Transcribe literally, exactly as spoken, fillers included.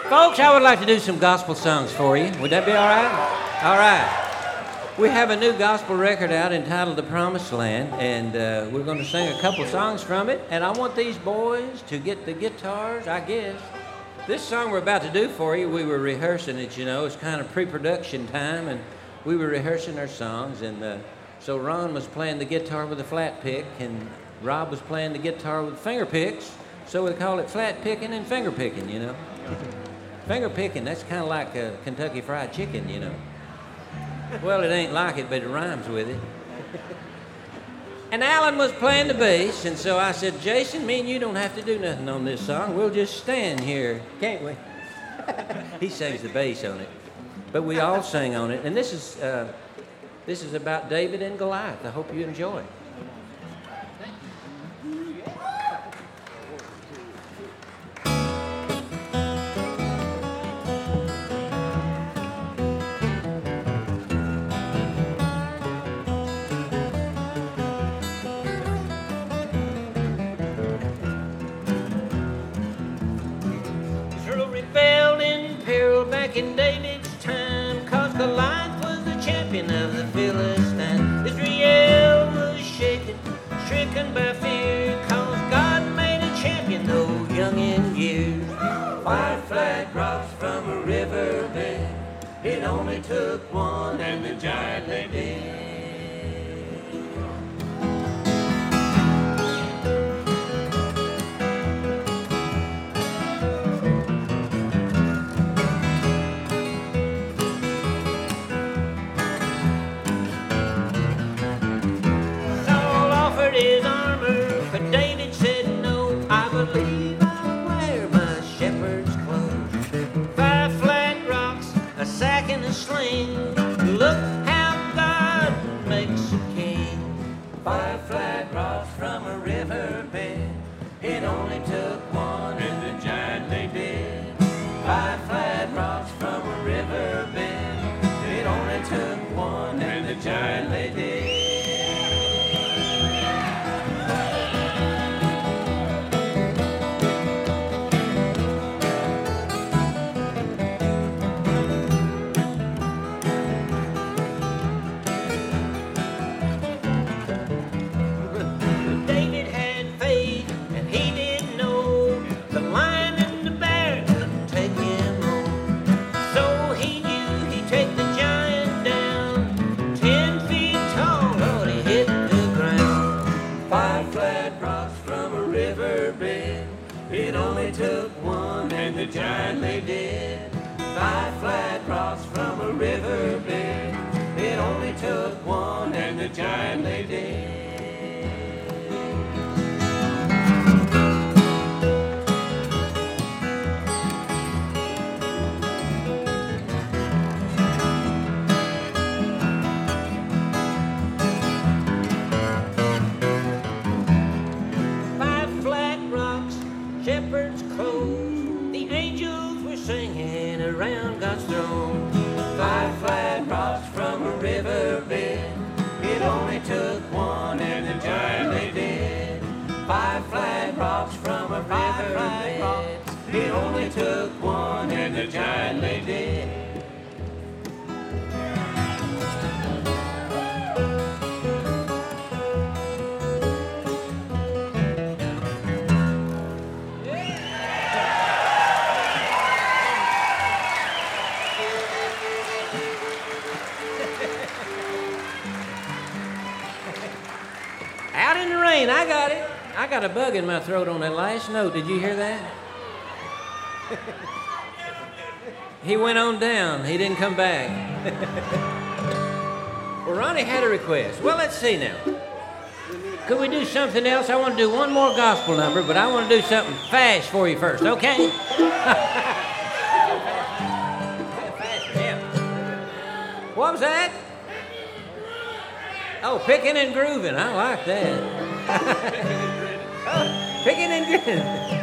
Folks, I would like to do some gospel songs for you. Would that be all right? All right. We have a new gospel record out entitled The Promised Land, and uh, we're going to sing a couple songs from it. And I want these boys to get the guitars, I guess. This song we're about to do for you, we were rehearsing it, you know. It's kind of pre-production time, and we were rehearsing our songs. And uh, so Ron was playing the guitar with a flat pick, and Rob was playing the guitar with finger picks. So we call it flat picking and finger picking, you know. Finger picking, that's kind of like uh, Kentucky Fried Chicken, you know. Well, it ain't like it, but it rhymes with it. And Alan was playing the bass, and so I said, Jason, me and you don't have to do nothing on this song. We'll just stand here, can't we? He sings the bass on it. But we all sing on it. And this is, uh, this is about David and Goliath. I hope you enjoy it. In David's time, cause Goliath was the champion of the Philistines. Israel was shaken, stricken by fear, cause God made a champion though young in years. Five flat rocks from a riverbed, it only took one and the giant lay dead. His armor, but David said no. I believe I'll wear my shepherd's clothes. Five flat rocks, a sack and a sling. Look how God makes a king. Five flat rocks from a riverbed, it only took one and the giant lay dead. Five flat rocks from a riverbed, it only took one and the giant lay dead. It only took one and the giant lay dead. Five flat rocks from a riverbed, it only took one and the giant lay dead. Shepherd's clothes, the angels were singing around God's throne. Five flat rocks from a riverbed, it only took one and the giant lay dead. Five flat rocks from a riverbed, it only took one and the giant lay dead. Out in the rain, I got it. I got a bug in my throat on that last note. Did you hear that? He went on down. He didn't come back. Well, Ronnie had a request. Well, let's see now. Could we do something else? I want to do one more gospel number, but I want to do something fast for you first, okay? What was that? Oh, picking and grooving. I like that. Oh, picking and grooving.